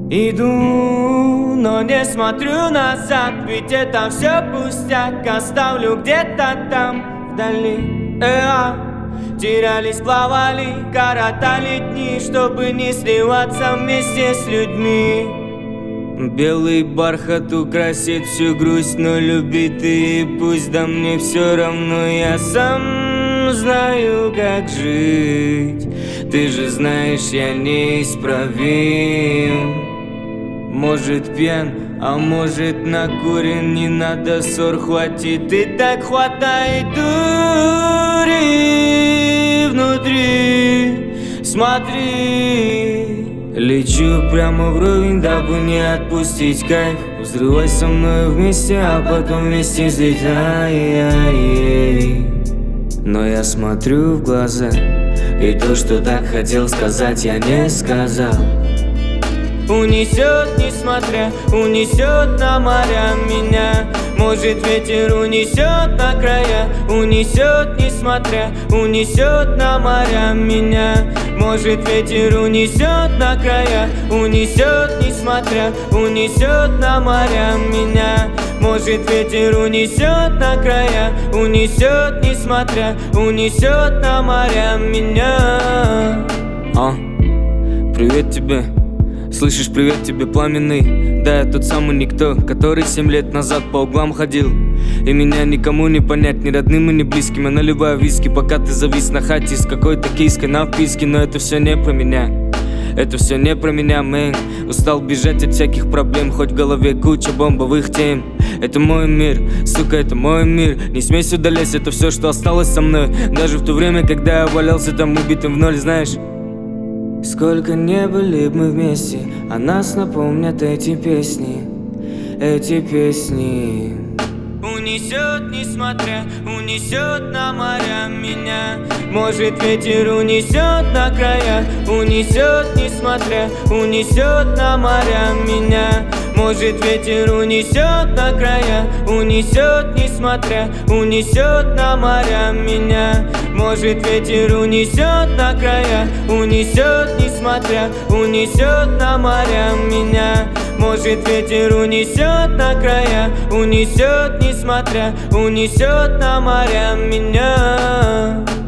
Иду, но не смотрю назад, ведь это все пустяк. Оставлю где-то там, вдали. Терялись, плавали, коротали дни, чтобы не сливаться вместе с людьми. Белый бархат украсит всю грусть, но любит и пусть, да мне все равно, я сам знаю, как жить. Ты же знаешь, я неисправим. Может пьян, а может накурен, не надо ссор, хватит и так хватает дури внутри. Смотри, лечу прямо вровень, дабы не отпустить кайф. Взрывай со мной вместе, а потом вместе взлетай. Но я смотрю в глаза, и то, что так хотел сказать, я не сказал. Унесет, несмотря, унесет на моря меня. Может ветер унесет на края, унесет, несмотря, унесет на моря меня. Может ветер унесет на края, унесет, несмотря, унесет на моря меня. Может ветер унесет на края, унесет, несмотря, унесет на моря меня. Привет тебе. Слышишь, привет тебе, пламенный. Да, я тот самый никто, который 7 лет назад по углам ходил. И меня никому не понять, ни родным и ни близким. Я наливаю виски, пока ты завис на хате с какой-то киской на вписке. Но это все не про меня, это все не про меня, мэн. Устал бежать от всяких проблем, хоть в голове куча бомбовых тем. Это мой мир, сука, это мой мир. Не смей сюда лезть, это все, что осталось со мной. Даже в то время, когда я валялся там убитым в ноль, знаешь. Сколько не были бы мы вместе, а нас напомнят эти песни, эти песни. Унесет, несмотря, унесет на моря меня. Может ветер унесет на края, унесет, несмотря, унесет на моря меня. Может ветер унесет на края, унесет, несмотря, унесет на моря меня. Может ветер унесет на края, унесет, несмотря, унесет на моря меня. Может ветер унесет на края, унесет, несмотря, унесет на моря меня.